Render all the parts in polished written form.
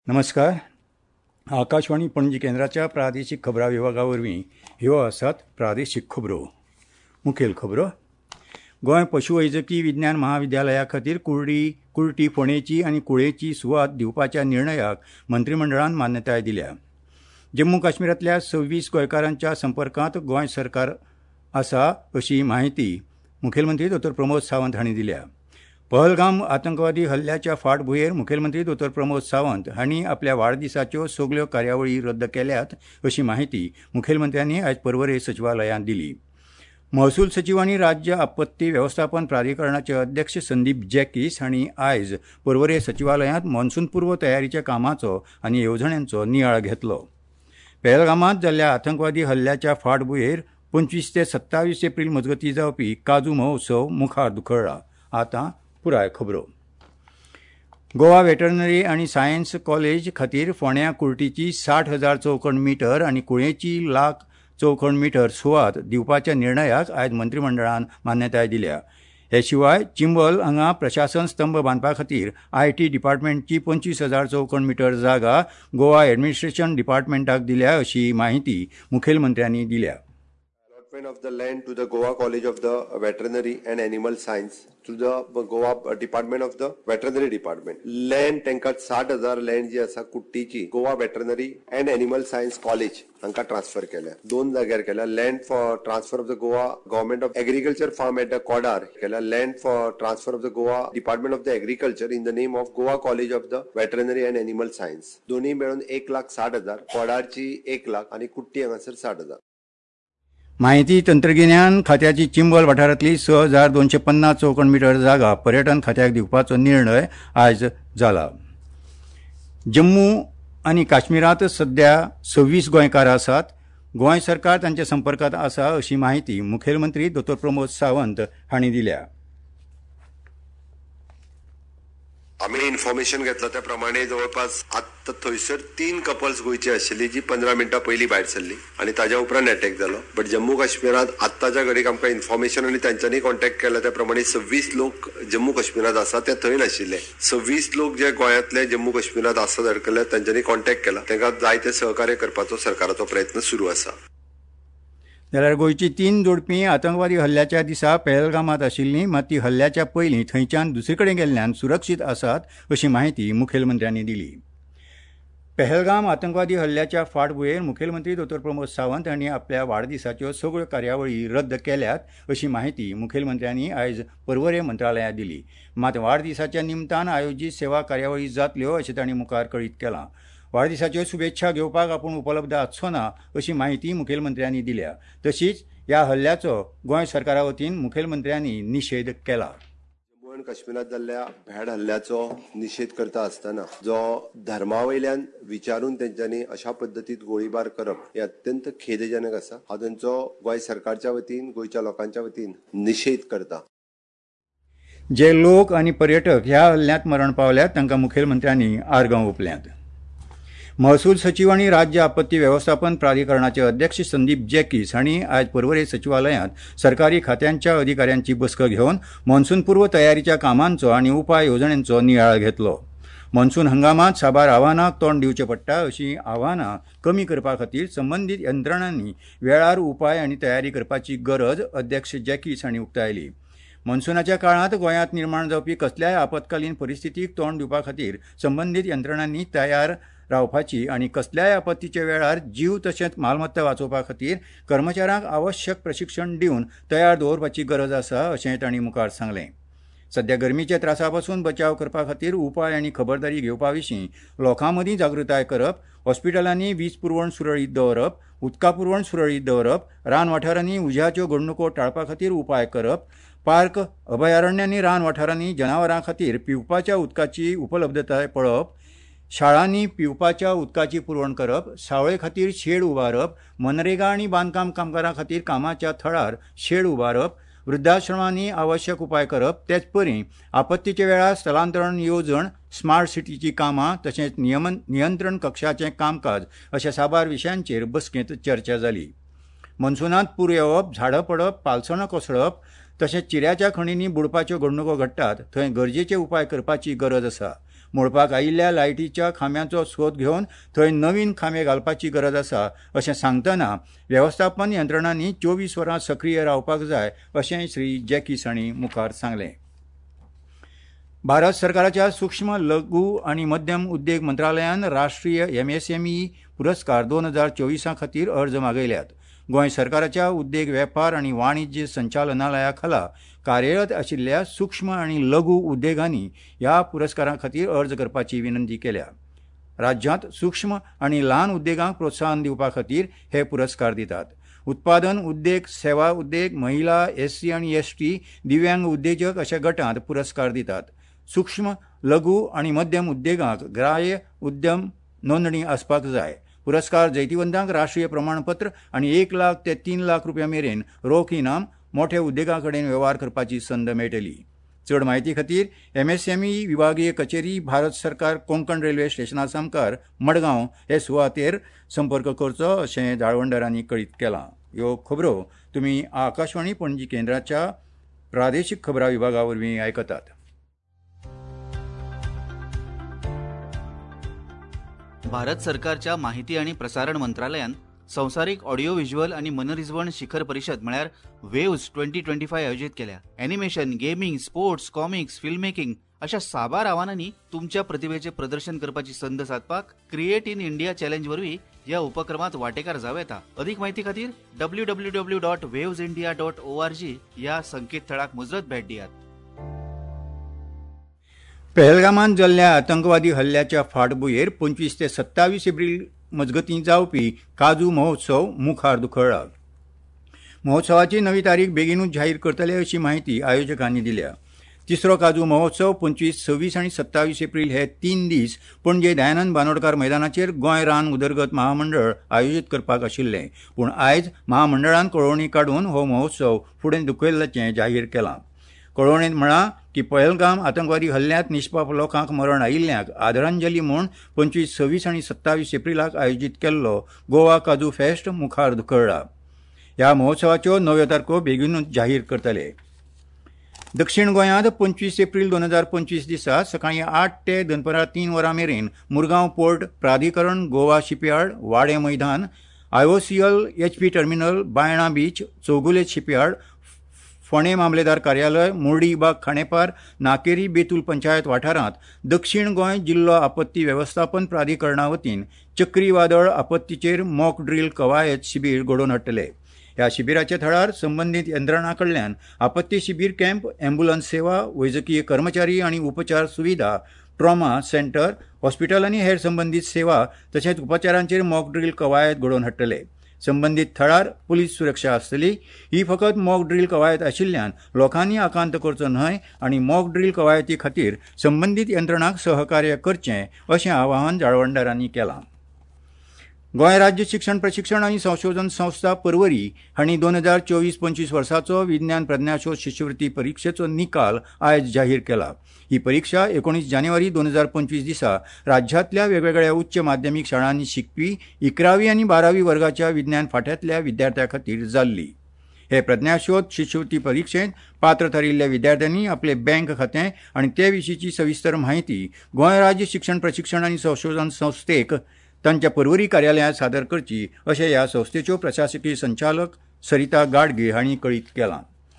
नमस्कार. आकाशवाणी पणजी केंद्राच्या प्रादेशीक खबरां विभागावरवीं ह्यो आसात प्रादेशीक खबरो. मुखेल खबरो. गोंय पशुवैजकी विज्ञान महाविद्यालया खातीर कुर्टी फोंडेची आनी कुळेची सुवात दिवपाच्या निर्णयाक मंत्रिमंडळान मान्यताय दिल्या. जम्मू काश्मीरांतल्या 26 गोंयकारांच्या संपर्कांत गोंय सरकार आसा अशी माहिती मुखेलमंत्री डॉ. प्रमोद सावंत हांणी दिल्या. पहलगाम आतंकवादी हल्ल्याच्या फाटभुंयेर मुखेलमंत्री डॉ. प्रमोद सावंत हांणी आपल्या वाडदिसाच्यो सगल्यो कार्यावळी रद्द केल्यात अशी माहिती मुखेलमंत्र्यांनी आयज पर्वरे सचिवालयांत दिली. महसूल सचिव आनी राज्य आपत्ती वेवस्थापन प्राधिकरणाचे अध्यक्ष संदीप जॅकीस हांणी आयज पर्वरे सचिवालयांत मॉन्सून पूर्व तयारीच्या कामाचो आनी येवजण्यांचो नियाळ घेतलो. पहलगामांत जाल्ल्या आतंकवादी हल्ल्याच्या फाटभुंयेर 25 ते 27 एप्रील मजगतीं जावपी काजू महोत्सव मुखार धुकळ्ळा. आतां पुराय खबरो. गोवा वेटरनरी आनी सायन्स कॉलेज खातीर फोंड्या कुर्टीची 60,000 चौखण मिटर आनी कुळेची 1,00,000 चौखण मिटर सुवात दिवपाच्या निर्णयाक आयज मंत्रिमंडळान मान्यताय दिल्या. हे शिवाय चिंबल हांगा प्रशासन स्तंभ बांदपा खातीर IT डिपार्टमेंटची 25,000 चौखण मिटर जागा गोवा एडमिनिस्ट्रेशन डिपार्टमेंटाक दिल्या अशी माहिती मुखेलमंत्र्यांनी दिल्या. Of the land to the Goa College of the Veterinary and Animal Science to the Goa Department of the Veterinary Department. Land तांकां 60,000 land जी आसा कुट्टीची Goa Veterinary and Animal Science College हांकां ट्रान्सफर केल्या. दोन जाग्यार केल्या. Land for transfer of the Goa Government of Agriculture Farm at the Kodar केल्या. Land for transfer of the Goa Department of the Agriculture in the name of Goa College of the Veterinary and Animal Science. दोन्ही मेळून 1,60,000. कोडारची 1,00,000 आणि कुट्टी हांगासर 60,000. माहिती तंत्रगिन्यान खात्याची चिंबल वाठारांतली 6,250 चौखण मिटर जागा पर्यटन खात्याक दिवपाचो निर्णय आयज जाला. जम्मू आनी काश्मीरांत सध्या 26 गोंयकार आसात. गोंय सरकार तांच्या संपर्कांत आसा अशी माहिती मुखेलमंत्री डॉ. प्रमोद सावंत हांणी दिल्या. आम्ही इन्फॉर्मेशन घेतलं त्या प्रमाणे जवळपास आता थंयसर 3 कपल्स गोयची आशिल्ली जी 15 मिनटां पयलीं भायर सरली आणि ताज्या उपरांत अटॅक जालो. बट जम्मू काश्मीरात आत्ताच्या घडीक आमकां इन्फॉर्मेशन आणि तांच्यांनी कॉन्टॅक्ट केला त्या प्रमाणे 26 लोक जम्मू काश्मीरात आसा ते थंय नाशिल्ले. 26 लोक जे गोंयांतले जम्मू काश्मीरात आसा अडकले तांच्यांनी कॉन्टॅक्ट केला. तांकां जाय ते सहकार्य करपाचो सरकाराचो प्रयत्न सुरू आसा. जाल्यार गोंयची 3 जोडपी आतंकवादी हल्ल्याच्या दिसा पहलगामात आशिल्लीं, मात ती हल्ल्याच्या पयलीं थंयच्यान दुसरे कडेन गेल्ल्यान सुरक्षीत आसात अशी माहिती मुखेलमंत्र्यांनी दिली. पहलगाम आतंकवादी हल्ल्याच्या फाटभुंयेर मुखेलमंत्री डॉ. प्रमोद सावंत हांणी आपल्या वाडदिसाच्यो सगळ्यो कार्यावळी रद्द केल्यात अशी माहिती मुखेलमंत्र्यांनी आयज पर्वरे मंत्रालयांत दिली. मात वाडदिसाच्या निमतान आयोजीत सेवा कार्यावळी जातल्यो अशें तांणी मुखार कळीत केलां. वाडदिसाच्यो शुभेच्छा घेवपाक आपूण उपलब्ध आसचो ना अशी माहिती मुखेलमंत्र्यांनी दिल्या. तशीच ह्या हल्ल्याचो गोंय सरकारा वतीन मुखेलमंत्र्यांनी निशेध केला. जम्मू आनी काश्मीरात जाल्ल्या भ्याड हल्ल्याचो निशेध करता आसतना जो धर्मावयल्यान विचारून तेंच्यांनी अशा पद्दतीत गोळीबार करप हे अत्यंत खेदजनक आसा. हांव तांचो गोंय सरकारच्या वतीन गोंयच्या लोकांच्या वतीन निशेध करता. जे लोक आनी पर्यटक ह्या हल्ल्यांत मरण पावल्यात तांकां मुखेलमंत्र्यांनी आर्गां ओंपल्यात. महसूल सचिव आनी राज्य आपत्ती वेवस्थापन प्राधिकरणाचे अध्यक्ष संदीप जॅकीस हांणी आयज पर्वरे सचिवालयांत सरकारी खात्यांच्या अधिकाऱ्यांची बसका घेवन मॉन्सून पूर्व तयारीच्या कामांचो आनी उपाय येवजण्यांचो नियाळ घेतलो. मॉन्सून हंगामात साबार आव्हानांक तोंड दिवचें पडटा अशीं आव्हानां कमी करपा खातीर संबंदीत यंत्रणांनी वेळार उपाय आनी तयारी करपाची गरज अध्यक्ष जॅकीस हांणी उक्तायली. मॉन्सूनाच्या काळांत गोंयांत निर्माण जावपी कसल्याय आपतकालीन परिस्थितीक तोंड दिवपा खातीर संबंदीत यंत्रणांनी तयार रावपाची आनी कसल्याय आपत्तीच्या वेळार जीव तशेंच मालमत्ता वाचोवपा खातीर कर्मचाऱ्यांक आवश्यक प्रशिक्षण दिवन तयार दवरपाची गरज आसा अशें तांणी मुखार सांगलें. सध्या गरमीच्या त्रासा पासून बचाव करपा खातीर उपाय आनी खबरदारी घेवपा विशीं लोकां मदीं जागृताय करप, हॉस्पिटलांनी वीज पुरवण सुरळीत दवरप, उदका पुरवण सुरळीत दवरप, रान वाठारांनी उज्याच्यो घडणुको टाळपा खातीर उपाय करप, पार्क अभयारण्यांनी रान वाठारांनी जनावरां खातीर पिवपाच्या उदकाची उपलब्धताय पळोवप, शाळांनी पिवपाच्या उदकाची पुरवण करप, सावळे खातीर शेड उबारप, मनरेगा आनी बांदकाम कामगारां खातीर कामाच्या थळार शेड उबारप, वृद्धाश्रमांनी आवश्यक उपाय करप, तेच परी आपत्तीच्या वेळार स्थलांतरण येवजण, स्मार्ट सिटीची कामां तशेंच नियंत्रण कक्षाचें कामकाज अशा साबार विशयांचेर बसकेंत चर्चा जाली. मॉन्सूनांत पूर येवप, झाडां पडप, पालसणां कोसळप तशेंच चिऱ्याच्या खणींनी बुडपाच्यो घडणुको घडटात थंय गरजेचे उपाय करपाची गरज आसा. मोडपाक आयिल्ल्या लायटीच्या खांब्याचो सोद घेवन थंय नवीन खांबे घालपाची गरज आसा अशें सांगतना वेवस्थापन यंत्रणांनी 24 वरां सक्रीय रावपाक जाय अशेंय श्री जॅकिस हांणी मुखार सांगलें. भारत सरकाराच्या सूक्ष्म लघु आनी मध्यम उद्देग मंत्रालयान राष्ट्रीय MSME पुरस्कार 2024 खातीर अर्ज मागयल्यात. गोंय सरकाराच्या उद्देग वेपार आनी वाणिज्य संचालनालया खाला कार्यरत आशिल्ल्या सूक्ष्म आनी लघु उद्देगांनी ह्या पुरस्कारा खातीर अर्ज करपाची विनंती केल्या. राज्यांत सूक्ष्म आनी ल्हान उद्देगांक प्रोत्साहन दिवपा खातीर हे पुरस्कार दितात. उत्पादन उद्देग, सेवा उद्देग, महिला, SC आनी ST, दिव्यांग उद्देजक अशा गटांत पुरस्कार दितात. सूक्ष्म लघु आनी मध्यम उद्देगांक ग्राह्य उद्यम नोंदणी आसपाक जाय. पुरस्कार जैतिवंतांक राष्ट्रीय प्रमाणपत्र आनी 1 लाख ते 3 लाख रुपया मेरेन रोख इनाम मोठ्या उद्देगांकडेन वेव्हार करपाची संद मेळटली. चड म्हायती खातीर MSME विभागीय कचेरी, भारत सरकार, कोंकण रेल्वे स्टेशना सामकार, मडगांव हे सुवातेर संपर्क करचो अशें जाळवणदारांनी कळीत केलां. ह्यो खबरो तुमी आकाशवाणी पणजी केंद्राच्या प्रादेशीक खबरां विभागा वरवीं आयकतात. भारत सरकारच्या माहिती आणि प्रसारण मंत्रालयान संवसारीक ऑडिओ व्हिज्युअल आणि मनरिजवण शिखर परिषद म्हळ्यार वेव्स 2025 आयोजित केल्या. Animation, gaming, sports, comics, film making अशा साबार आव्हानांनी तुमच्या प्रतिभेचे प्रदर्शन करपाची संद साधपाक क्रिएट इन इंडिया चॅलेंज वरवीं ह्या उपक्रमात वांटेकार जावं येता. अधिक माहिती खातीर www.wavesindia.org ह्या संकेतथळाक मुजरत भेट दियात. पहलगामांत जाल्ल्या आतंकवादी हल्ल्याच्या फाटभुंयेर 25 ते 27 एप्रील मजगतीं जावपी काजू महोत्सव मुखार धुकळ्ळा. महोत्सवाची नवी तारीख बेगीनूच जाहीर करतले अशी माहिती आयोजकांनी दिल्या. तिसरो काजू महोत्सव 25, 26 आनी 27 एप्रील हे 3 दीस पणजे दयानंद बांदोडकार मैदानाचेर गोंय रान उदरगत महामंडळ आयोजीत करपाक आशिल्ले, पूण आयज महामंडळान कळोवणी काडून हो महोत्सव फुडें धुकयल्ल्याचें जाहीर केलां. कळोवणेंत म्हळां की पहलगाम आतंकवादी हल्ल्यांत निश्पाप लोकांक मरण आयिल्ल्यांक आदरांजली म्हूण 25, 26 आनी 27 एप्रिलाक आयोजीत केल्लो गोवा काजू फेस्ट मुखार धुकळ्ळा. ह्या महोत्सवाच्यो नव्यो तारखो बेगीनूच जाहीर करतले. दक्षिण गोंयांत 25 एप्रील 2025 दिसा सकाळीं 8 ते दनपारां 3 वरां मेरेन मुरगांव पोर्ट प्राधिकरण, गोवा शिपयार्ड, वाडे मैदान, IOCL HP terminal, Baina beach, Chowgule shipyard, Ponda मामलेदार कार्यालय, मुर्डी बाग खांडेपार, नाकेरी बेतूल पंचायत वाठारांत दक्षिण गोंय जिल्लो आपत्ती वेवस्थापन प्राधिकरणा वतीन चक्रीवादळ आपत्तीचेर मॉक ड्रील कवायत शिबीर घडोवन हाडटले. ह्या शिबिराच्या थळार संबंदीत यंत्रणा कडल्यान आपत्ती शिबीर कॅम्प, अँब्युलन्स सेवा, वैजकीय कर्मचारी आनी उपचार सुविधा, ट्रॉमा सेंटर, हॉस्पिटल आनी हेर संबंदीत सेवा तशेंच उपचारांचेर मॉक ड्रील कवायत घडोवन हाडटले. संबंदीत थळार पुलीस सुरक्षा आसतली. ही फकत मॉक ड्रील कवायत आशिल्ल्यान लोकांनी आकांत करचो न्हय आनी मॉक ड्रील कवायती खातीर संबंदीत यंत्रणांक सहकार्य करचें अशें आवाहन जाळवणदारांनी केलां. गोंय राज्य शिक्षण प्रशिक्षण आनी संशोधन संस्था पर्वरी हांणी 2024-25 वर्साचो विज्ञान प्रज्ञाशोध शिश्यवृत्ती परीक्षेचो निकाल आयज जाहीर केला. ही परीक्षा 19 जानेवारी 2025 दिसा राज्यांतल्या वेगवेगळ्या उच्च माध्यमीक शाळांनी शिकपी 11वी आनी 12वी वर्गाच्या विज्ञान फांट्यांतल्या विद्यार्थ्यां खातीर जाल्ली. हे प्रज्ञाशोध शिश्यवृत्ती परीक्षेंत पात्र थारिल्ल्या विद्यार्थ्यांनी आपले बँक खातें आनी ते विशींची सविस्तर माहिती गोंय राज्य शिक्षण प्रशिक्षण आनी संशोधन संस्थेक तांच्या पर्वरी कार्यालयांत सादर करची अशें ह्या संस्थेच्यो प्रशासकीय संचालक सरिता गाडगे हांणी कळीत केलां.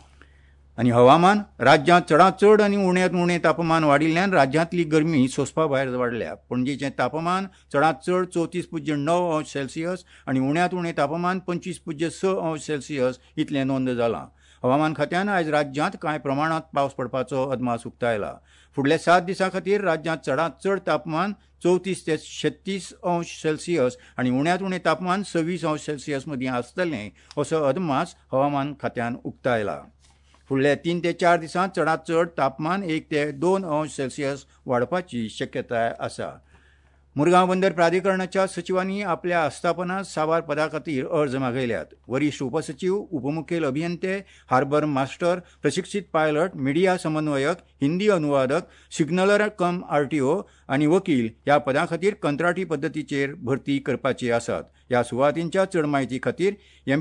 आनी हवामान. राज्यांत चडांत चड आनी उण्यांत उणें तापमान वाडिल्ल्यान राज्यांतली गरमी सोंसपा भायर वाडल्या. पणजेचें तापमान चडांत चड 34.9 अंश सेल्सियस आनी उण्यांत उणें तापमान 25.6 अंश सेल्सियस इतलें नोंद जालां. हवामान खात्यान आयज राज्यांत कांय प्रमाणांत पावस पडपाचो अदमास उक्तायला. फुडल्या 7 दिसां खातीर राज्यांत चडांत चड तापमान 34 ते 36 अंश सेल्सियस आनी उण्यांत उणें तापमान 26 अंश सेल्सियस मदीं आसतलें असो अदमास हवामान खात्यान उक्तायला. फुडल्या 3 ते 4 दिसांत चडांत चड तापमान 1 ते 2 अंश सेल्सियस वाडपाची शक्यताय आसा. मुरगांव बंदर प्राधिकरणाच्या सचिवांनी आपल्या आस्थापना साबार पदा खातीर अर्ज मागयल्यात. वरिश्ठ उपसचिव, उपमुखेल अभियंते, हार्बर मास्टर, प्रशिक्षीत पायलट, मिडिया समन्वयक, हिंदी अनुवादक, सिग्नलर कम RTO आनी वकील ह्या पदां खातीर कंत्राटी पद्दतीचेर भरती करपाची आसात. ह्या सुवातींच्या चड म्हायती खातीर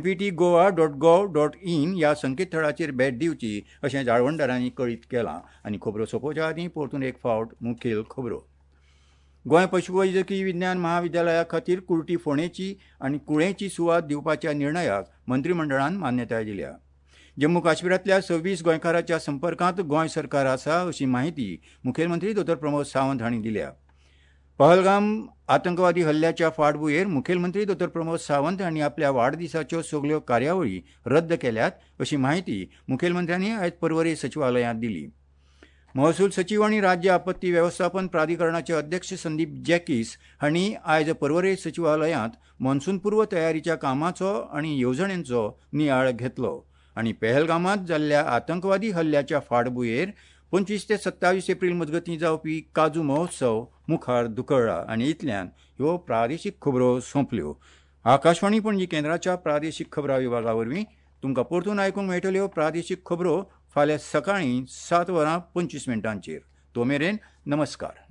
mptgoa.gov.in ह्या संकेतथळाचेर भेट दिवची अशें जाळवणदारांनी कळीत केलां. आनी खबरो सोंपोवच्या आदीं परतून एक फावट मुखेल खबरो. गोंय पशुवैजकी विज्ञान महाविद्यालया खातीर कुर्टी फोंडेची आनी कुळेची सुवात दिवपाच्या निर्णयाक मंत्रिमंडळान मान्यताय दिल्या. जम्मू काश्मीरांतल्या 26 गोंयकारांच्या संपर्कांत गोंय सरकार आसा अशी माहिती मुखेलमंत्री डॉ. प्रमोद सावंत हांणी दिल्या. पहलगाम आतंकवादी हल्ल्याच्या फाटभुंयेर मुखेलमंत्री डॉ. प्रमोद सावंत हांणी आपल्या वाडदिसाच्यो सगल्यो कार्यावळी रद्द केल्यात अशी माहिती मुखेलमंत्र्यांनी आयज पर्वरी सचिवालयांत दिली. महसूल सचिव आनी राज्य आपत्ती वेवस्थापन प्राधिकरणाचे अध्यक्ष संदीप जॅकीस हांणी आयज पर्वरी सचिवालयांत मॉन्सून पूर्व तयारीच्या कामाचो आनी येवजण्यांचो नियाळ घेतलो आनी पहलगामांत जाल्ल्या आतंकवादी हल्ल्याच्या फाटभुंयेर 25 ते 27 एप्रील मजगतीं जावपी काजू महोत्सव मुखार धुकळ्ळा आनी इतल्यान ह्यो प्रादेशीक खबरो सोंपल्यो. आकाशवाणी पणजी केंद्राच्या प्रादेशीक खबरां विभागा वरवीं तुमकां परतून आयकूंक मेळटल्यो प्रादेशीक खबरो फाल्यां सकाळीं 7:25 तो मेरेन नमस्कार.